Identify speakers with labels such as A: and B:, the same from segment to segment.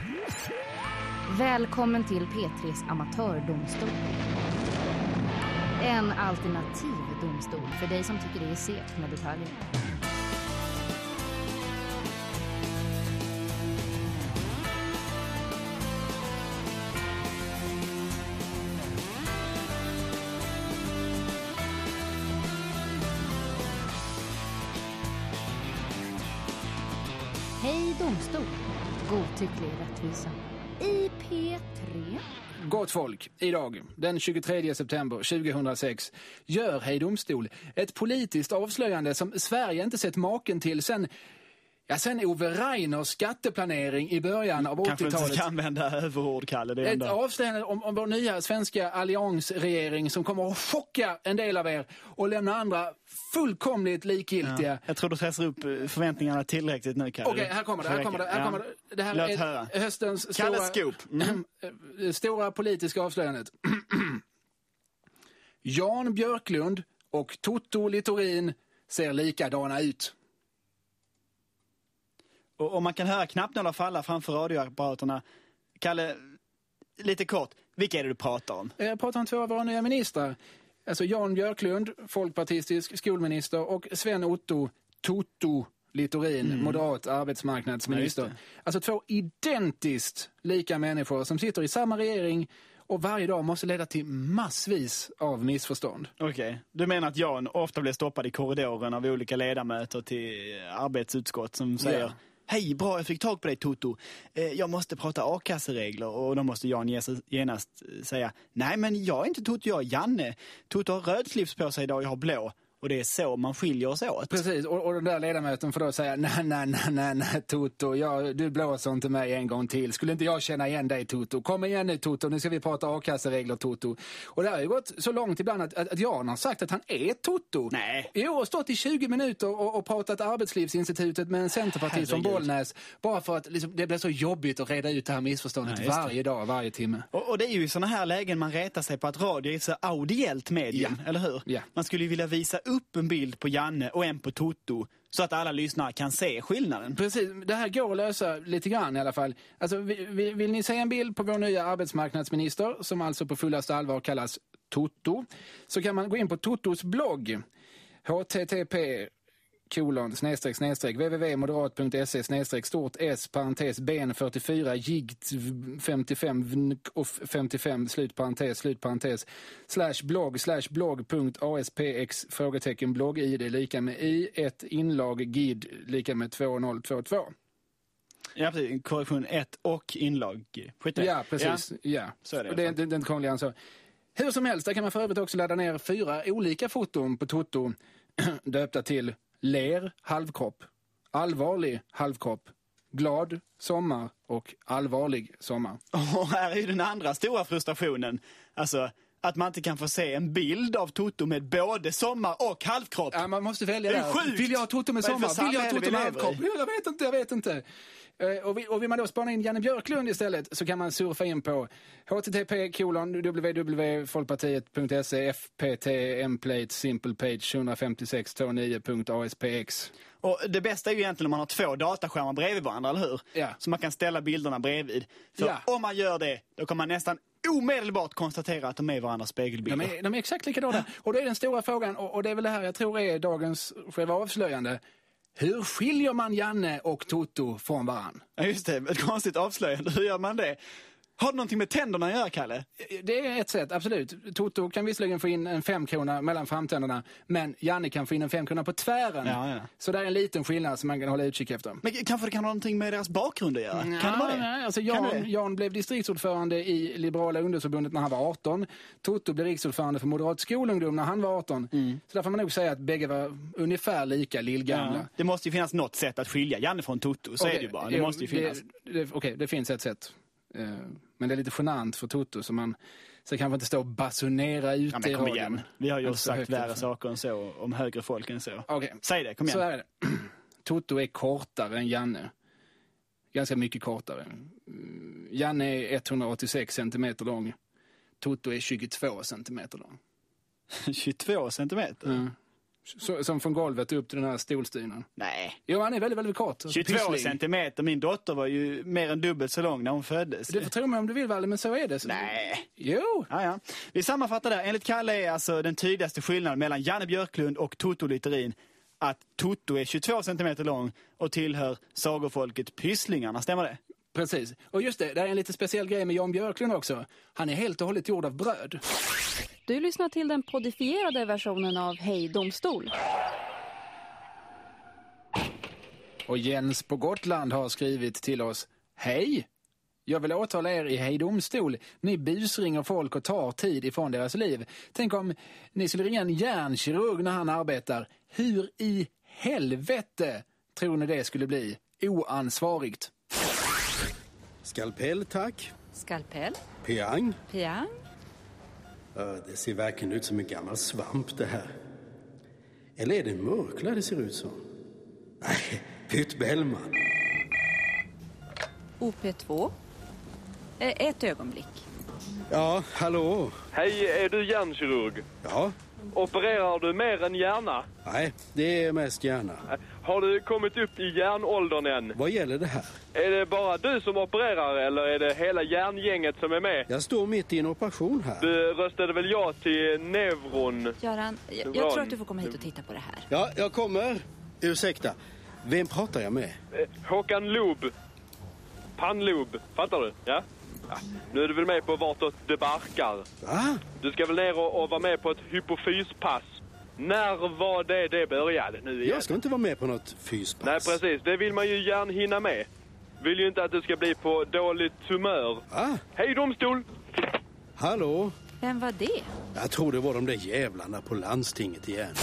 A: Välkommen till P3s amatördomstol. En alternativ domstol för dig som tycker det är segt med detaljer. Hej domstol, godtycklig rättvisa. I P3.
B: Gott folk, idag, den 23 september 2006, gör Hej domstol ett politiskt avslöjande som Sverige inte sett maken till sen Ove Rainers skatteplanering i början av 80-talet.
C: Kanske inte ska använda överord, Kalle. Det är
B: ett avslöjande om vår nya svenska alliansregering som kommer att chocka en del av er och lämna andra fullkomligt likgiltiga.
C: Ja. Jag tror du stressar upp förväntningarna tillräckligt nu, Kalle.
B: Okej, här kommer det. Det här är höstens stora politiska avslöjandet. Jan Björklund och Toto Littorin ser likadana ut.
C: Och man kan höra knappnålar falla framför radioapparaterna. Kalle, lite kort, vilka är det du pratar om?
B: Jag pratar om 2 av våra nya ministrar. Alltså Jan Björklund, folkpartistisk skolminister, och Sven Otto Toto Littorin, moderat arbetsmarknadsminister. Alltså 2 identiskt lika människor som sitter i samma regering och varje dag måste leda till massvis av missförstånd.
C: Okej. Du menar att Jan ofta blir stoppad i korridoren av olika ledamöter till arbetsutskott som säger hej, bra, jag fick tag på dig Toto. Jag måste prata a-kasseregler. Och då måste Jan genast säga nej, men jag är inte Toto, jag är Janne. Toto har röd slips på sig idag och jag har blå. Och det är så man skiljer oss åt.
B: Precis, och den där ledamöten får då säga nej Toto, du blåser inte mig en gång till. Skulle inte jag känna igen dig Toto? Kom igen nu Toto, nu ska vi prata a-kasseregler Toto. Och det har ju gått så långt ibland att Jan har sagt att han är Toto.
C: Nej.
B: Jo, och stått i 20 minuter och pratat Arbetslivsinstitutet med en centerpartist från Bollnäs. Bara för att liksom, det blir så jobbigt att reda ut det här missförståndet varje dag, varje timme.
C: Och det är ju i såna här lägen man retar sig på att radio är så audiellt medium, eller hur?
B: Ja.
C: Man skulle ju vilja visa upp en bild på Janne och en på Toto så att alla lyssnare kan se skillnaden.
B: Precis, det här går att lösa lite grann i alla fall. Alltså, vill ni se en bild på vår nya arbetsmarknadsminister som alltså på fullaste allvar kallas Toto, så kan man gå in på Totos blogg http://www.moderat.se/stort-s ben44 jigt 55 och 55 /blogg/blogg.aspx blogg-id lika med i1 inlag gid lika med 2022.
C: Ja, precis. Korrektion 1 och inlag. Skit.
B: Ja, precis. Ja.
C: Så är det.
B: Det är inte krångligare än så. Hur som helst, där kan man för övrigt också ladda ner 4 olika foton på Toto döpta till ler halvkropp, allvarlig halvkropp, glad sommar och allvarlig sommar.
C: Och här är ju den andra stora frustrationen. Alltså, att man inte kan få se en bild av Toto med både sommar och halvkropp.
B: Ja, man måste välja där.
C: Sjukt.
B: Vill jag ha Toto med sommar? Vill jag ha Toto med halvkropp? Jag vet inte. Och vill man då spana in Janne Björklund istället, så kan man surfa in på http://www.folkpartiet.se fpt-emplate simplepage 15629.aspx.
C: Och det bästa är ju egentligen om man har 2 dataskärmar bredvid varandra, eller hur?
B: Ja.
C: Så man kan ställa bilderna bredvid. För om man gör det, då kan man nästan omedelbart konstatera att de är varandras spegelbilder.
B: De är exakt likadana. Och då är den stora frågan, och det är väl det här jag tror är dagens själva avslöjande. Hur skiljer man Janne och Toto från varann?
C: Ja, just det. Ett konstigt avslöjande. Hur gör man det? Har det någonting med tänderna att göra, Kalle?
B: Det är ett sätt, absolut. Toto kan visserligen få in en 5-krona mellan framtänderna, men Janne kan få in en 5-krona på tvären.
C: Ja.
B: Så det är en liten skillnad som man kan hålla utkik efter.
C: Men kanske det kan ha någonting med deras bakgrund att göra? Kan det vara det?
B: Nej, alltså Jan blev distriktsordförande i Liberala ungdomsförbundet när han var 18. Toto blev riksordförande för Moderat skolungdom när han var 18. Så där får man nog säga att bägge var ungefär lika lillgamla.
C: Ja. Det måste ju finnas något sätt att skilja Janne från Toto, så är det ju bara. Det måste ju finnas.
B: Det finns ett sätt. Men det är lite genant för Toto, så man så kanske inte stå och basunera ut i radion. Igen.
C: Vi har ju sagt värre saker än så, om högre folk än så.
B: Okay.
C: Säg det, kom igen.
B: Så är det. Toto är kortare än Janne. Ganska mycket kortare. Janne är 186 centimeter lång. Toto är 22 centimeter lång.
C: 22 centimeter?
B: Som från golvet upp till den här stolstynan.
C: Nej.
B: Jo, han är väldigt, väldigt kort.
C: 22 centimeter. Min dotter var ju mer än dubbelt så lång när hon föddes.
B: Du får tro mig om du vill, Valle, men så är det.
C: Nej.
B: Jo.
C: Ja. Vi sammanfattar där. Enligt Kalle är alltså den tydligaste skillnaden mellan Janne Björklund och Toto Littorin att Toto är 22 centimeter lång och tillhör sagofolket Pysslingarna. Stämmer det?
B: Precis. Och just det är en lite speciell grej med Jan Björklund också. Han är helt och hållet gjord av bröd.
D: Du lyssnar till den podifierade versionen av Hej domstol.
B: Och Jens på Gotland har skrivit till oss: Hej! Jag vill åtala er i Hej domstol. Ni busringer folk och tar tid ifrån deras liv. Tänk om ni skulle ringa en hjärnkirurg när han arbetar. Hur i helvete tror ni det skulle bli? Oansvarigt.
E: Skalpell, tack.
D: Skalpell?
E: Piang.
D: Piang?
E: Det ser verkligen ut som en gammal svamp det här. Eller är det en mörkla det ser ut som? Nej, Pytt Bellman.
D: OP2? Ett ögonblick.
E: Ja, hallå.
F: Hej, är du hjärnkirurg?
E: Ja.
F: Opererar du mer än hjärna?
E: Nej, det är mest gärna.
F: Har du kommit upp i hjärnåldern än?
E: Vad gäller det här?
F: Är det bara du som opererar eller är det hela hjärngänget som är med?
E: Jag står mitt i en operation här.
F: Du röstade väl ja till Neuron?
D: Göran, jag tror att du får komma hit och titta på det här.
E: Ja, jag kommer. Ursäkta. Vem pratar jag med?
F: Håkan Loob. Pannlob, fattar du? Ja? Nu är du väl med på vartåt det barkar.
E: Va?
F: Du ska väl ner och vara med på ett hypofyspass. När var det började nu igen?
E: Jag ska inte vara med på något fyspass.
F: Nej, precis. Det vill man ju gärna hinna med. Vill ju inte att det ska bli på dåligt humör.
E: Va?
F: Hej domstol!
E: Hallå?
D: Vem var det?
E: Jag tror det var de där jävlarna på landstinget igen.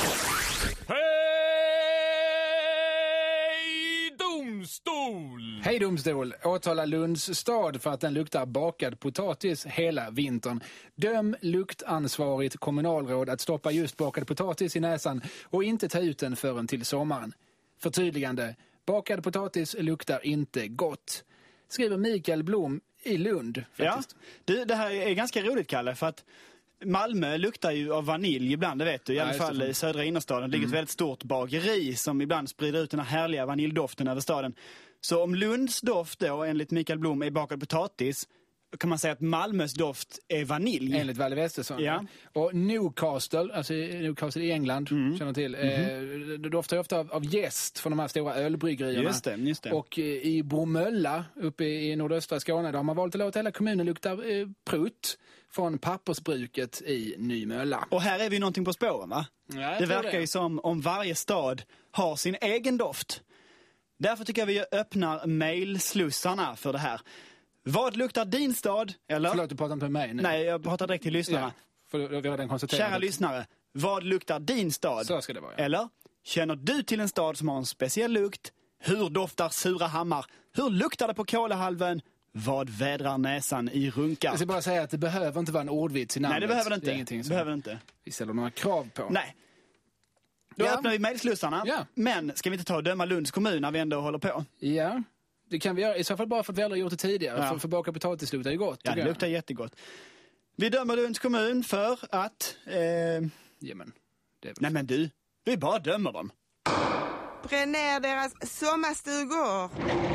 B: Hej domstol! Åtala Lunds stad för att den luktar bakad potatis hela vintern. Döm luktansvarigt kommunalråd att stoppa just bakad potatis i näsan och inte ta ut den förrän till sommaren. Förtydligande. Bakad potatis luktar inte gott. Skriver Mikael Blom i Lund. Faktiskt.
C: Ja, det här är ganska roligt, Kalle, för att Malmö luktar ju av vanilj ibland, det vet du. I alla fall i södra innerstaden. Det ligger ett väldigt stort bageri som ibland sprider ut den här härliga vaniljdoften över staden. Så om Lunds doft då, enligt Mikael Blom, är bakad potatis, kan man säga att Malmös doft är vanilj.
B: Enligt Valle Westesson.
C: Ja.
B: Och Newcastle, alltså Newcastle i England, känner till, det doftar ju ofta av jäst från de här stora ölbryggerierna.
C: Just det.
B: Och i Bromölla, uppe i nordöstra Skåne, där har man valt att låta hela kommunen lukta prutt från pappersbruket i Nymölla.
C: Och här är vi någonting på spåren, va?
B: Ja,
C: det verkar ju som om varje stad har sin egen doft. Därför tycker jag vi öppnar mailslussarna för det här. Vad luktar din stad? Eller?
B: Förlåt, du pratar inte med mig nu.
C: Nej, jag pratar direkt till lyssnarna.
B: Ja, för vi har den konstaterat.
C: Kära lyssnare, vad luktar din stad?
B: Så ska det vara, ja.
C: Eller? Känner du till en stad som har en speciell lukt? Hur doftar Surahammar? Hur luktar det på Kolahalvön? Vad vädrar näsan i Runkarp?
B: Jag ska bara säga att det behöver inte vara en ordvits i namnet.
C: Nej, det behöver det inte.
B: Det är ingenting som
C: behöver inte.
B: vi ställer några krav på.
C: Nej. Då öppnar vi mejlslussarna.
B: Ja.
C: Men ska vi inte ta och döma Lunds kommun när vi ändå håller på?
B: Ja, det kan vi göra. I så fall bara för att vi aldrig gjort det tidigare.
C: Ja.
B: För bakad potatis luktar ju gott.
C: Ja, det luktar jättegott. Vi dömer Lunds kommun för att...
B: Jamen, det är väl...
C: Nej men du, vi bara dömer dem.
G: Bränn ner deras sommarstugor.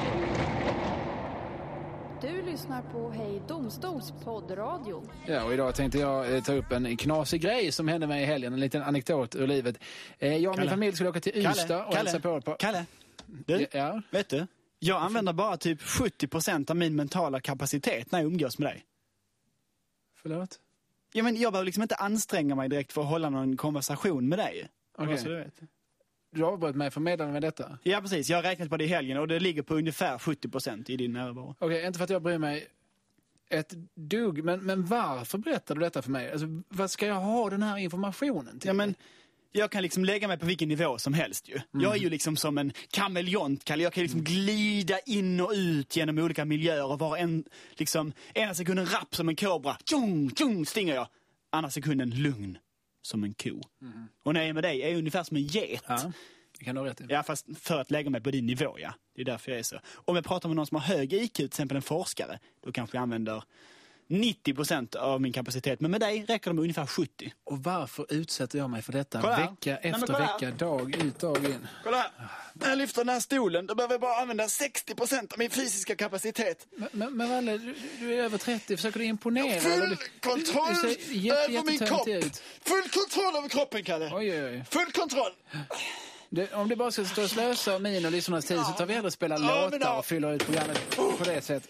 D: Du lyssnar på Hej domstols poddradio.
B: Ja, och idag tänkte jag ta upp en knasig grej som hände mig i helgen. En liten anekdot ur livet. Jag och min familj skulle åka till Ystad och hälsa på.
C: Kalle, du,
B: ja?
C: vet du? Jag använder bara typ 70% av min mentala kapacitet när jag umgås med dig.
B: Förlåt?
C: Ja, men jag behöver liksom inte anstränga mig direkt för att hålla någon konversation med dig.
B: Okej.
C: Så du vet.
B: Du avbröt mig för meddelande med detta?
C: Ja, precis. Jag har räknat på det i helgen och det ligger på ungefär 70% i din närvaro.
B: Okej, inte för att jag bryr mig ett dugg, men varför berättar du detta för mig? Alltså, vad ska jag ha den här informationen till?
C: Ja, men jag kan liksom lägga mig på vilken nivå som helst ju. Jag är ju liksom som en kameleont, Kalle. Jag kan liksom glida in och ut genom olika miljöer och vara ena sekunden rapp som en kobra. Tjong, tjong, stinger jag. Andra sekunden lugn som en ko. Och när jag är med dig är jag ungefär som en get.
B: Ja, det kan du ha rätt i.
C: Ja, fast för att lägga mig på din nivå, ja. Det är därför jag är så. Om jag pratar med någon som har hög IQ, till exempel en forskare, då kanske jag använder 90% av min kapacitet. Men med dig räcker det med ungefär 70%.
B: Och varför utsätter jag mig för detta
C: Kolla här.
B: vecka
C: Nej,
B: efter
C: kolla här.
B: vecka, dag ut, dag in?
C: Kolla här. När jag lyfter den här stolen, då behöver jag bara använda 60% av min fysiska kapacitet.
B: Men Valle, du är över 30, försöker du imponera?
C: Full kontroll
B: du ser
C: över min kropp.
B: ut.
C: Full kontroll över kroppen, Kalle.
B: Oj.
C: Full kontroll.
B: Om du bara ska stå och slösa min och lyssnarnas tid så tar vi hellre spela låtar och fyller ut programmet på det sättet.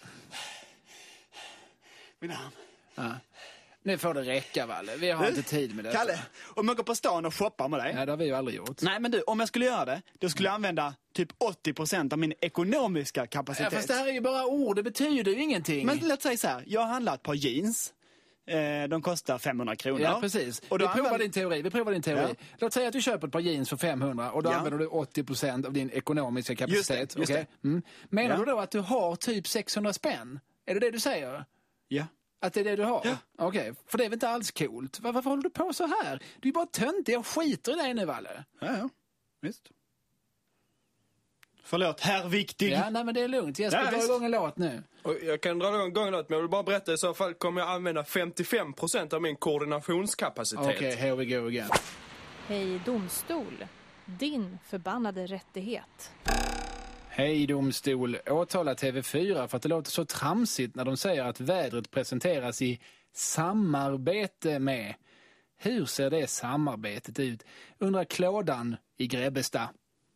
C: Min arm.
B: Ja. Nu får det räcka, Valle. Vi har inte tid med detta.
C: Kalle, om jag går på stan och shoppar med dig.
B: Nej, det har vi ju aldrig gjort.
C: Nej, men du, om jag skulle göra det, då skulle jag använda typ 80% av min ekonomiska kapacitet.
B: Ja, fast det här är ju bara ord, det betyder ju ingenting.
C: Men låt säga så här, jag har handlat ett par jeans. De kostar 500 kronor.
B: Ja, precis.
C: Och då
B: Vi provar din teori.
C: Ja.
B: Låt säga att du köper ett par jeans för 500 och då använder du 80% av din ekonomiska kapacitet.
C: Just det.
B: Menar du då att du har typ 600 spänn? Är det du säger?
C: Ja.
B: Att det är det du har?
C: Ja.
B: Okej, för det är väl inte alls coolt. Varför håller du på så här? Du är bara töntig, jag skiter i dig nu, Valle.
C: Ja, visst. Förlåt, herr viktig.
B: Ja, nej men det är lugnt. Jag ska
C: Ja,
B: dra
C: visst.
B: igång en låt nu.
F: Och jag kan dra igång något, men jag vill bara berätta, i så fall kommer jag använda 55% av min koordinationskapacitet.
B: Okej, here we go again.
D: Hej domstol. Din förbannade rättighet.
B: Hej domstol, åtala TV4 för att det låter så tramsigt när de säger att vädret presenteras i samarbete med. Hur ser det samarbetet ut? Undrar Klådan i Grebbestad.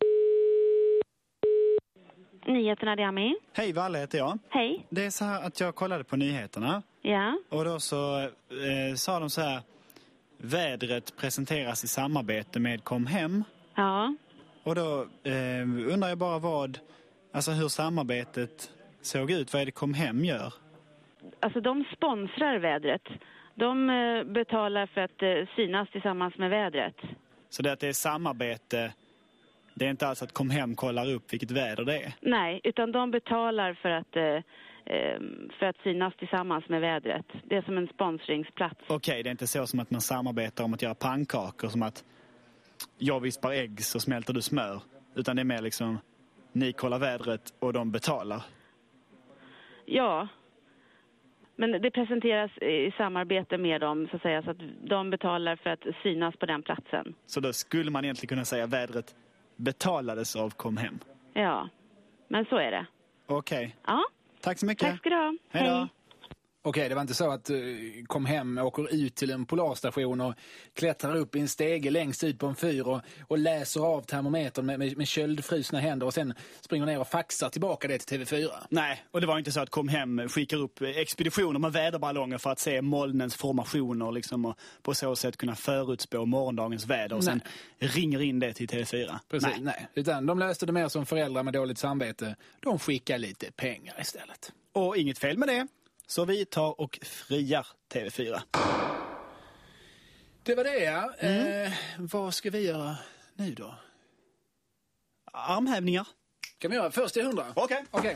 H: Nyheterna, det är Ami.
C: Hej, Valle heter jag.
H: Hej.
C: Det är så här att jag kollade på nyheterna.
H: Ja.
C: Och då så sa de så här: vädret presenteras i samarbete med Kom Hem.
H: Ja.
C: Och då undrar jag bara hur samarbetet såg ut. Vad är det Kom Hem gör?
H: Alltså de sponsrar vädret. De betalar för att synas tillsammans med vädret.
C: Så det att det är samarbete, det är inte alls att Kom Hem kollar upp vilket väder det är?
H: Nej, utan de betalar för att synas tillsammans med vädret. Det är som en sponsringsplats.
C: Okej, det är inte så som att man samarbetar om att göra pannkakor, som att jag vispar ägg så smälter du smör. Utan det är mer liksom, ni kollar vädret och de betalar.
H: Ja. Men det presenteras i samarbete med dem, så att säga, så att de betalar för att synas på den platsen.
C: Så då skulle man egentligen kunna säga att vädret betalades av Kom Hem.
H: Ja, men så är det.
C: Okej.
H: Ja.
C: Tack så mycket.
H: Tack ska du ha.
C: Hej då.
B: Okej, det var inte så att Kom Hem åker ut till en polarstation och klättrar upp i en stege längst ut på en fyr och läser av termometern med köldfrusna händer och sen springer ner och faxar tillbaka det till TV4.
C: Nej, och det var inte så att Kom Hem skickar upp expeditioner med väderballonger för att se molnens formationer liksom, och på så sätt kunna förutspå morgondagens väder och sen ringer in det till TV4.
B: Precis, nej. Utan de löste det mer som föräldrar med dåligt samvete. De skickar lite pengar istället.
C: Och inget fel med det. Så vi tar och friar TV4.
B: Det var det, ja. Vad ska vi göra nu då?
C: Armhävningar.
B: Kan vi göra först till 100? Okej.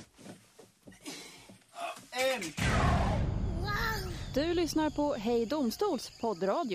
D: Du lyssnar på Hej domstols poddradio.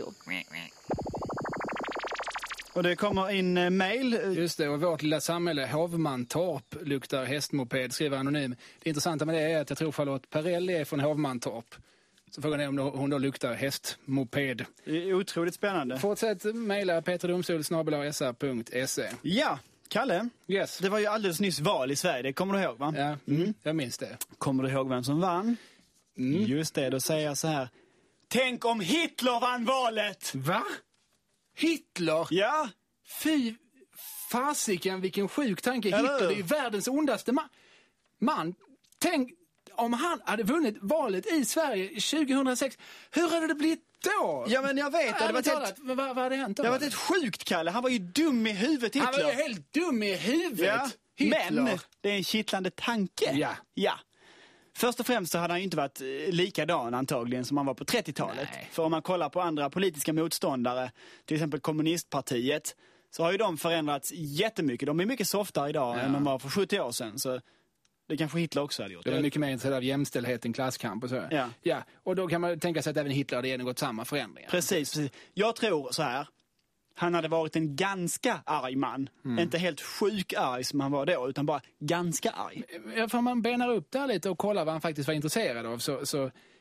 C: Och det kommer in mail.
B: Just det, och vårt lilla samhälle Hovmantorp luktar hästmoped, skriver anonym. Det intressanta med det är att jag tror Charlotte Perrelli är från Hovmantorp. Så frågan är om hon då luktar hästmoped.
C: Det är otroligt spännande.
B: Fortsätt mejla peterdomstol@sa.se.
C: Ja, Kalle.
B: Yes.
C: Det var ju alldeles nyss val i Sverige, det kommer du ihåg va?
B: Ja, jag minns det.
C: Kommer du ihåg vem som vann? Just det, då säger jag så här: tänk om Hitler vann valet!
B: Va? Hitler?
C: Ja!
B: Fy fasiken, vilken sjuk tanke. Hitler, det är ju världens ondaste man. Tänk om han hade vunnit valet i Sverige 2006. Hur hade det blivit då?
C: Ja, men jag vet.
B: Vad hade hänt då?
C: Det var ett sjukt, Kalle. Han var ju dum i huvudet, Hitler.
B: Han var ju helt dum i huvudet.
C: Ja.
B: Hitler.
C: Men det är en kittlande tanke. Ja. Först och främst så hade han ju inte varit likadan antagligen som han var på 30-talet.
B: Nej.
C: För om man kollar på andra politiska motståndare, till exempel kommunistpartiet, så har ju de förändrats jättemycket. De är mycket softare idag än de var för 70 år sedan. Så det kanske Hitler också hade gjort.
B: Det var mycket mer intresserad av jämställdhet än klasskamp och så. Ja. Och då kan man tänka sig att även Hitler hade genomgått samma förändringar.
C: Precis. Jag tror så här. Han hade varit en ganska arg man. Inte helt sjuk arg som han var då, utan bara ganska arg.
B: Ja, för man benar upp där lite och kollar vad han faktiskt var intresserad av så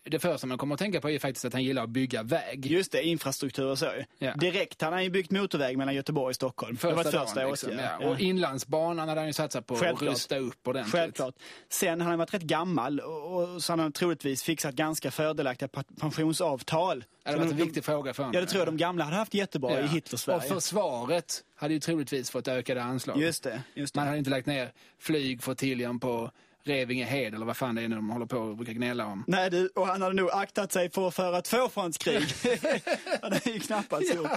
B: det första man kommer att tänka på är faktiskt att han gillar att bygga väg.
C: Just det, infrastruktur och så.
B: Ja.
C: Direkt hade han ju byggt motorväg mellan Göteborg och Stockholm. Det var första
B: liksom, ja. Och inlandsbanan hade han ju satsat på att rusta upp ordentligt.
C: Självklart. Sen har han varit rätt gammal och så har han troligtvis fixat ganska fördelaktiga pensionsavtal.
B: Det var en viktig fråga för honom.
C: Ja, det tror jag de gamla hade haft jättebra i Hitler-Sverige.
B: Och försvaret hade ju troligtvis fått ökade anslag.
C: Just det.
B: Man hade inte lagt ner flygflottiljen på Revingehed eller vad fan det är när de håller på och brukar gnälla om.
C: Nej, och han hade nog aktat sig för att föra tvåfrontskrig. Han hade ju knappast gjort.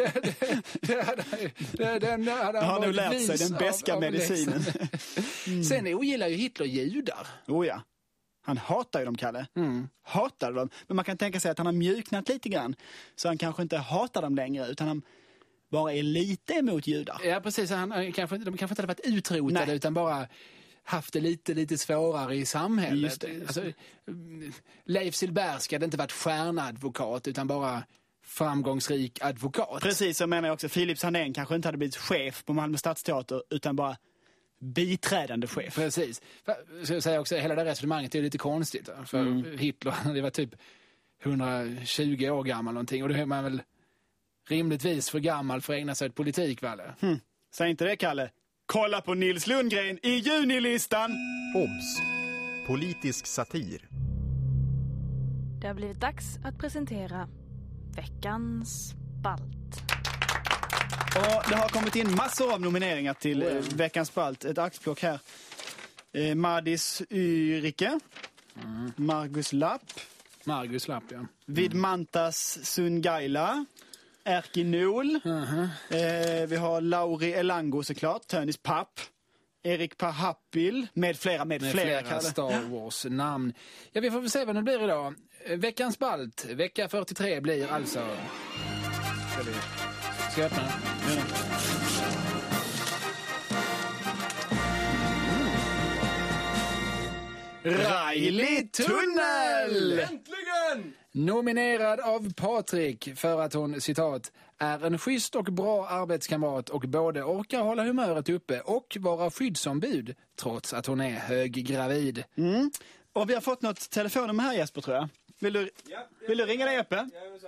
C: Han har nog lärt sig den beska medicinen.
B: Sen ogillar ju Hitler judar.
C: Oh ja. Han hatar ju dem, Kalle. Hatar dem. Men man kan tänka sig att han har mjuknat lite grann. Så han kanske inte hatar dem längre, utan han bara är lite emot judar.
B: Ja, precis. De kanske inte hade varit utrotade, utan bara haft det lite svårare i samhället.
C: Just det.
B: Alltså, Leif Silbersky hade inte varit stjärnadvokat, utan bara framgångsrik advokat.
C: Precis, så menar jag också. Filip Sandén kanske inte hade blivit chef på Malmö Stadsteater, utan bara biträdande chef.
B: Precis. Så jag säger också, hela det resonemanget är lite konstigt. För Hitler, det var typ 120 år gammal någonting. Och då är man väl rimligtvis för gammal för att ägna sig åt politik, väl?
C: Säg inte det, Kalle. Kolla på Nils Lundgren i junilistan!
I: Obs! Politisk satir.
D: Det har blivit dags att presentera veckans spalt.
C: Och det har kommit in massor av nomineringar till veckans spalt. Ett axplock här. Madis Yrike. Margus Lapp,
B: ja.
C: Vidmantas Sungaila. Erki Nol. Vi har Lauri Elango såklart. Tönis Papp. Erik Pahapil. Med flera
B: Star Wars-namn. Ja, vi får väl se vad det blir idag. Veckans spalt. Vecka 43 blir alltså... Ska jag öppna? Riley Tunnel!
C: Äntligen!
B: Nominerad av Patrik för att hon, citat, är en schysst och bra arbetskamrat och både orkar hålla humöret uppe och vara skyddsombud trots att hon är höggravid.
C: Och vi har fått något telefonnummer här, Jesper, tror jag. Vill du ringa dig uppe?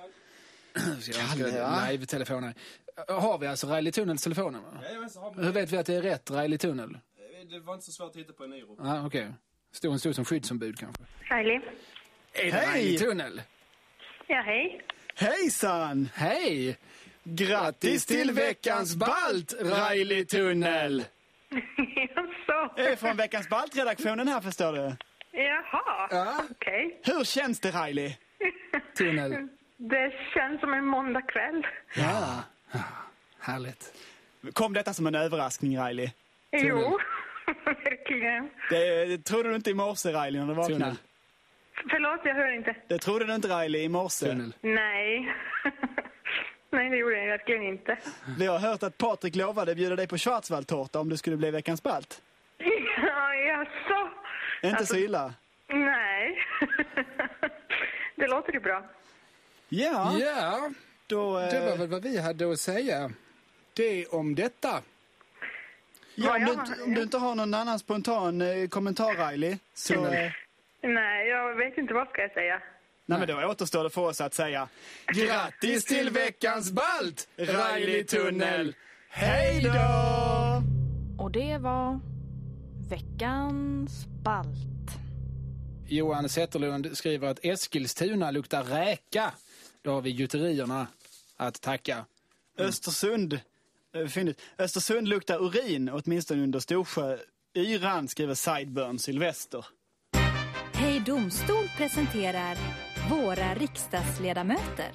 B: Live-telefoner. Har vi alltså Riley Tunnels telefonnummer? Hur vet vi att det är rätt Riley Tunnel?
J: Det var inte så svårt att hitta på en Niro.
B: Okej. Stod som skyddsombud kanske.
K: Riley.
B: Är det Riley Tunnel?
K: Ja, hej.
C: Hejsan!
B: Hej!
C: Grattis till veckans balt, Riley Tunnel!
K: Jaså?
C: Jag är från veckans balt-redaktionen här, förstår du.
K: Jaha, okej.
C: Hur känns det, Riley?
B: Tunnel.
K: Det känns som en måndagkväll.
B: Ja, härligt.
C: Kom detta som en överraskning, Riley?
K: Jo, verkligen.
C: Det trodde du inte i morse, Riley, när du vaknade?
K: Förlåt, jag hör inte.
C: Det trodde du inte, Riley, i morse?
K: Nej. Nej, det gjorde jag verkligen inte.
C: Vi har hört att Patrik lovade bjuda dig på Schwarzwaldtårta om du skulle bli veckans balt.
K: Ja, jaså?
C: Inte så illa?
K: Nej. Det låter ju bra.
B: Ja,
C: då,
B: det var väl vad vi hade att säga. Det om detta.
C: Ja, om du inte har någon annan spontan kommentar, Riley, så...
K: Nej, jag vet inte vad ska jag säga.
C: Nej, men då återstår det för oss att säga grattis till veckans balt, Riley Tunnel! Hej då!
D: Och det var veckans balt.
B: Johan Zetterlund skriver att Eskilstuna luktar räka. Då har vi gjuterierna att tacka.
C: Östersund luktar urin, åtminstone under Storsjö. Yran, skriver Sideburn Sylvester.
L: Hej Domstol presenterar våra riksdagsledamöter.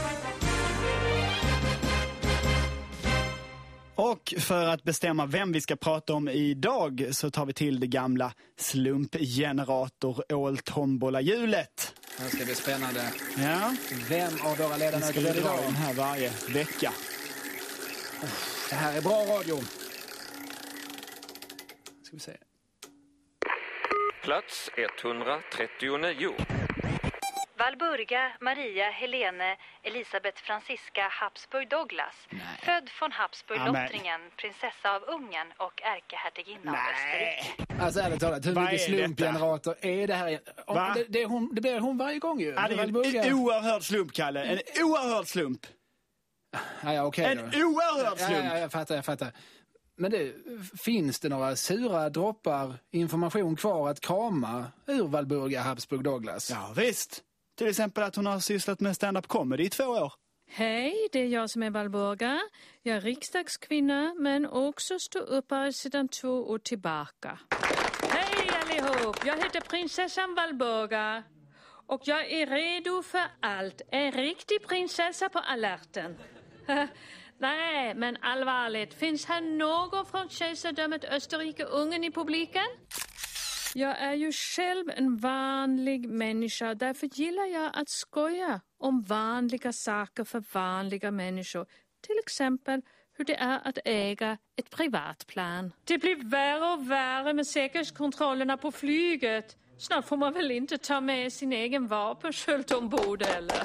C: Och för att bestämma vem vi ska prata om idag så tar vi till det gamla slumpgenerator-ål-tombola-hjulet.
B: Det ska bli spännande.
C: Ja.
B: Vem av våra ledamöter blir det idag?
C: Den här varje vecka.
B: Det här är bra radio. Ska vi se.
M: Plats 139.
L: Walburga Maria Helene Elisabeth Franziska Habsburg Douglas. Född från Habsburg-lottringen, prinsessa av Ungern och ärkehertiginna av Österrike.
B: Alltså ärligt talat, hur mycket slumpgenerator är det här? Det blir hon varje gång ju.
C: Ja, det är en oerhörd slump, Kalle. En oerhörd slump.
B: Ja, okej då.
C: En oerhörd slump.
B: Ja, jag fattar. Men finns det några sura droppar information kvar att krama ur Walburga Habsburg Douglas?
C: Ja, visst. Till exempel att hon har sysslat med stand-up comedy i 2 år.
M: Hej, det är jag som är Walburga. Jag är riksdagskvinna men också ståuppare sedan 2 år tillbaka. Hej allihop, jag heter prinsessan Walburga. Och jag är redo för allt. En riktig prinsessa på alerten. Nej, men allvarligt. Finns här någon från kejsardömet Österrike-Ungern i publiken? Jag är ju själv en vanlig människa. Därför gillar jag att skoja om vanliga saker för vanliga människor. Till exempel hur det är att äga ett privatplan. Det blir värre och värre med säkerhetskontrollerna på flyget. Snart får man väl inte ta med sin egen vapensköld ombord eller?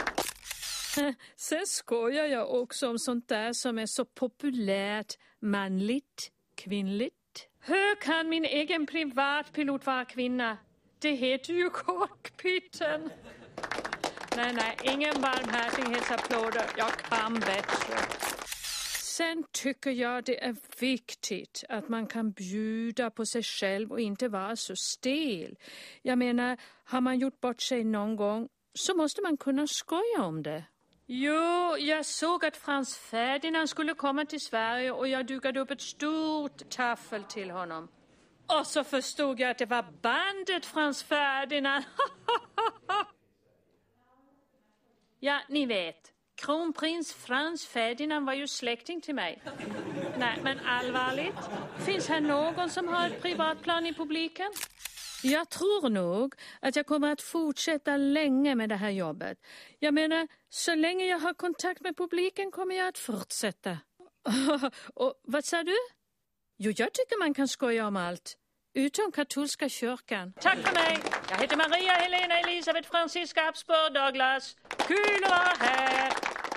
M: Sen skojar jag också om sånt där som är så populärt, manligt, kvinnligt. Hur kan min egen privatpilot vara kvinna? Det heter ju cockpiten. Nej, ingen barmhärtighetsapplåder. Jag kan bättre. Sen tycker jag det är viktigt att man kan bjuda på sig själv och inte vara så stel. Jag menar, har man gjort bort sig någon gång så måste man kunna skoja om det. Jo, jag såg att Frans Ferdinand skulle komma till Sverige och jag dukade upp ett stort taffel till honom. Och så förstod jag att det var bandet Frans Ferdinand. Ja, ni vet. Kronprins Frans Ferdinand var ju släkting till mig. Nej, men allvarligt. Finns här någon som har ett privatplan i publiken? Jag tror nog att jag kommer att fortsätta länge med det här jobbet. Jag menar, så länge jag har kontakt med publiken kommer jag att fortsätta. Och vad sa du? Jo, jag tycker man kan skoja om allt. Utom katolska kyrkan. Tack för mig. Jag heter Maria Helena Elisabeth Franziska Habsburg Douglas. Kul att vara här.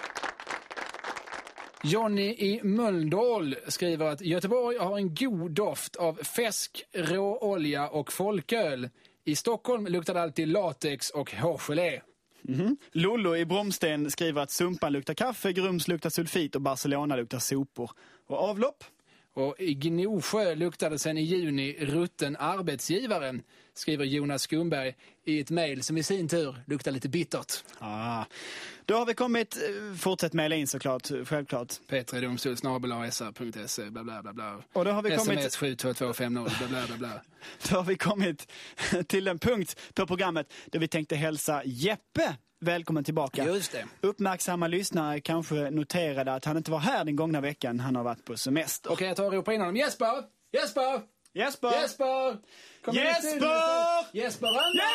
B: Johnny i Mölndal skriver att Göteborg har en god doft av fäsk, råolja och folköl. I Stockholm luktar det alltid latex och hårgelé.
C: Lollo i Bromsten skriver att Sumpan luktar kaffe, Grums luktar sulfit och Barcelona luktar sopor. Och avlopp?
B: Och i Gnosjö luktade sen i juni rutten arbetsgivare, skriver Jonas Skumberg i ett mejl som i sin tur luktar lite bittert.
C: Då har vi kommit, fortsätt mejla in såklart, självklart.
B: Petredomstol@sr.se, bla bla bla bla.
C: Och då har vi kommit...
B: SMS 72250, bla bla bla bla.
C: Då har vi kommit till en punkt på programmet där vi tänkte hälsa Jeppe välkommen tillbaka.
B: Just det.
C: Uppmärksamma lyssnare kanske noterade att han inte var här den gångna veckan. Han har varit på semester.
B: Okej, jag tar och ropar in honom. Jesper! Jesper!
C: Jesper!
B: Jesper! Kom
C: Jesper!
B: Jesper! Jesper!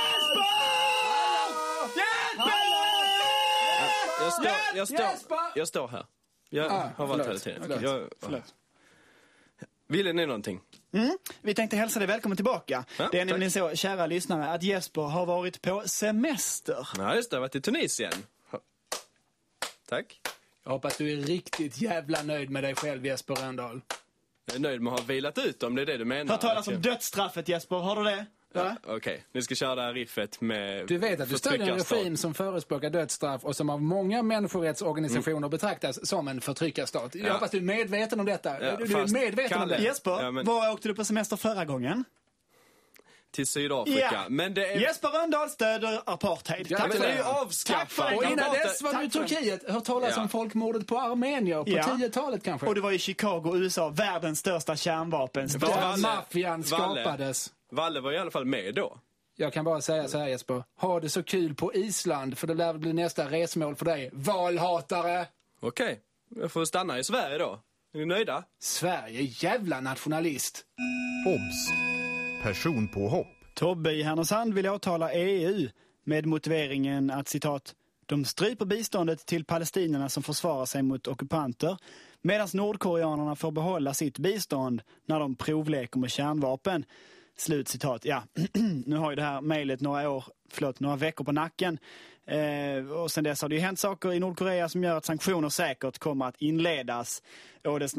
N: Jag står här. Jag har varit här hela tiden.
B: Förlåt.
N: Ville ni någonting?
C: Vi tänkte hälsa dig välkommen tillbaka.
N: Ja,
C: det är nämligen så, kära lyssnare, att Jesper har varit på semester.
N: Ja, just det. Jag har varit i Tunisien. Tack.
B: Jag hoppas du är riktigt jävla nöjd med dig själv, Jesper Rönndahl.
N: Jag är nöjd med att ha vilat ut om det är det du menar.
C: Hör talas om dödsstraffet, Jesper. Har du det?
N: Ja, Okej. Ni ska köra det här riffet med...
B: Du vet att du stödjer en regim som förespråkar dödsstraff och som av många människorättsorganisationer betraktas som en förtryckarstat. Jag hoppas du är medveten om detta. Du är medveten om det.
C: Jesper, var åkte du på semester förra gången?
N: Till Sydafrika. Men det är...
C: Jesper Rönndahl stöder apartheid.
N: Ja, men det är ju avskaffat.
B: Och innan dess var du i Turkiet. Hört talas om folkmordet på armenier på 10-talet kanske.
C: Och det var i Chicago, USA, världens största kärnvapenstat.
B: Där maffian skapades.
N: Valle var i alla fall med då.
B: Jag kan bara säga så här, Jesper. Ha det så kul på Island, för det lär bli nästa resmål för dig. Valhatare!
N: Okej. Jag får stanna i Sverige då. Är ni nöjda?
B: Sverige, jävla nationalist.
I: Obs! Personpåhopp.
C: Tobbe i Härnösand vill åtala EU med motiveringen att, citat, de stryper biståndet till palestinierna som försvarar sig mot ockupanter, medan nordkoreanerna får behålla sitt bistånd när de provleker med kärnvapen. Slutcitat. Ja, nu har ju det här mejlet några veckor på nacken. Och sen dess har det ju hänt saker i Nordkorea som gör att sanktioner säkert kommer att inledas. Och det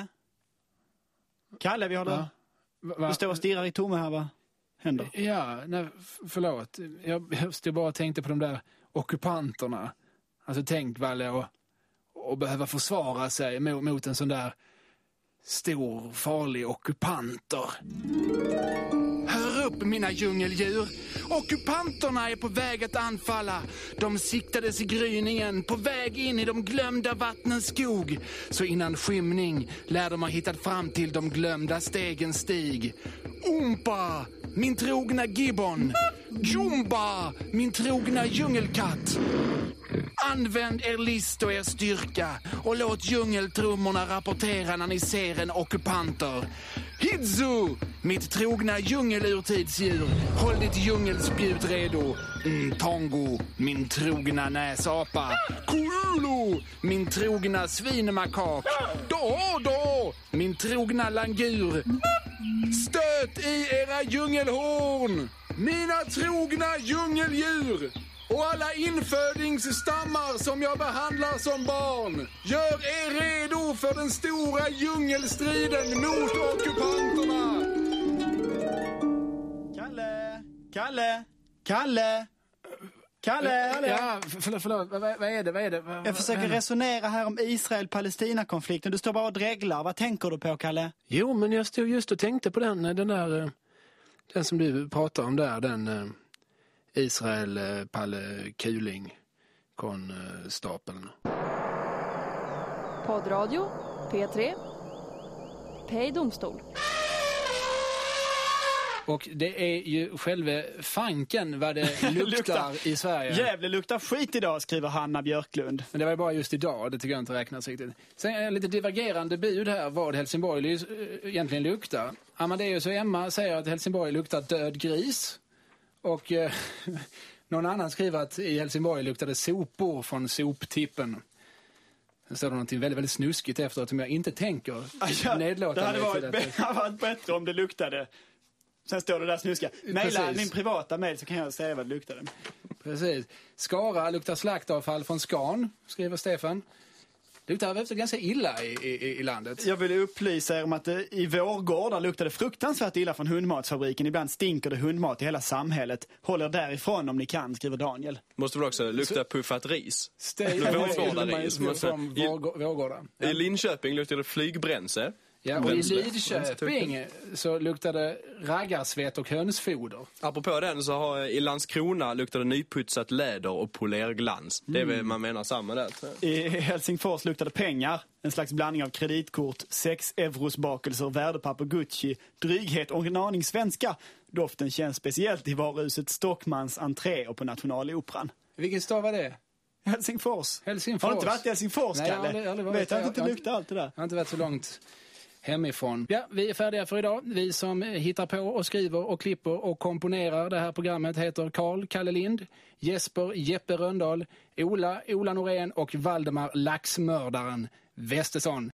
C: Kalle, vi har det. Du står och stirrar i tomma här, va? Händer.
B: Ja, nej, förlåt. Jag stod bara och tänkte på de där ockupanterna. Alltså tänk, Valle, och behöva försvara sig mot en sån där stor, farlig ockupanter. Hör upp, mina djungeldjur. Ockupanterna är på väg att anfalla. De siktades i gryningen, på väg in i de glömda vattnens skog. Så innan skymning lär de ha hittat fram till de glömda stegens stig. Umpa, min trogna gibbon. Jumba, min trogna djungelkatt. Använd er list och er styrka och låt djungeltrummorna rapportera när ni ser en ockupanter. Hidzu, mitt trogna djungelurtidsdjur. Håll ditt djungelspjut redo. Tongo, min trogna näsapa. Kuulu, min trogna svinemakak. Då, min trogna langur. Stöt i era djungelhorn, mina trogna djungeldjur. Och alla infödingsstammar som jag behandlar som barn. Gör er redo för den stora djungelstriden mot ockupanterna.
C: Kalle!
B: Ja, förlåt. Vad är det?
C: Jag försöker resonera här om Israel-Palestina-konflikten. Du står bara och dreglar. Vad tänker du på, Kalle?
B: Jo, men jag stod just och tänkte på den som du pratar om där, den Israel Palle Kuling konstapeln.
D: Poddradio, P3, Pej Domstol.
B: Och det är ju själva fanken vad det luktar i Sverige.
C: Jävligt luktar skit idag, skriver Hanna Björklund.
B: Men det var ju bara just idag, det tycker jag inte räknas riktigt. Sen är lite divergerande bud här vad Helsingborg egentligen luktar. Amadeus och Emma säger att Helsingborg luktar död gris. Och någon annan skriver att i Helsingborg luktade sopor från soptippen. Sen står det någonting väldigt, väldigt snuskigt efter att jag inte tänker nedlåta.
C: Det hade varit bättre om det luktade. Sen står det där snuska. Maila min privata mail så kan jag säga vad det luktade.
B: Precis. Skara luktar slaktavfall från Skan, skriver Stefan. Det luktar ganska illa i landet.
C: Jag vill upplysa er om att i Vårgårda luktade fruktansvärt illa från hundmatsfabriken. Ibland stinker det hundmat i hela samhället. Håll er därifrån om ni kan, skriver Daniel.
N: Måste väl också lukta puffat ris.
B: Vårgårda.
N: I Linköping luktar det flygbränsle.
B: Ja, och i Lidköping så luktade raggarsvett och hönsfoder.
N: Apropå den så har i Landskrona luktade nyputsat läder och polerglans. Det är väl man menar samma där.
C: I Helsingfors luktade pengar. En slags blandning av kreditkort, 6 eurosbakelser, värdepapper Gucci, dryghet och en aning svenska. Doften känns speciellt i varuhuset Stockmans entré och på Nationaloperan.
B: Vilken stad var det?
C: Helsingfors. Har du inte varit i Helsingfors, Kalle?
B: Nej, jag
C: vet att det inte luktar allt det där.
B: Jag har inte varit så långt hemifrån. Ja, vi är färdiga för idag. Vi som hittar på och skriver och klipper och komponerar det här programmet heter Carl Kalle Lind, Jesper Jeppe Röndahl, Ola Norén och Valdemar Laxmördaren Westesson.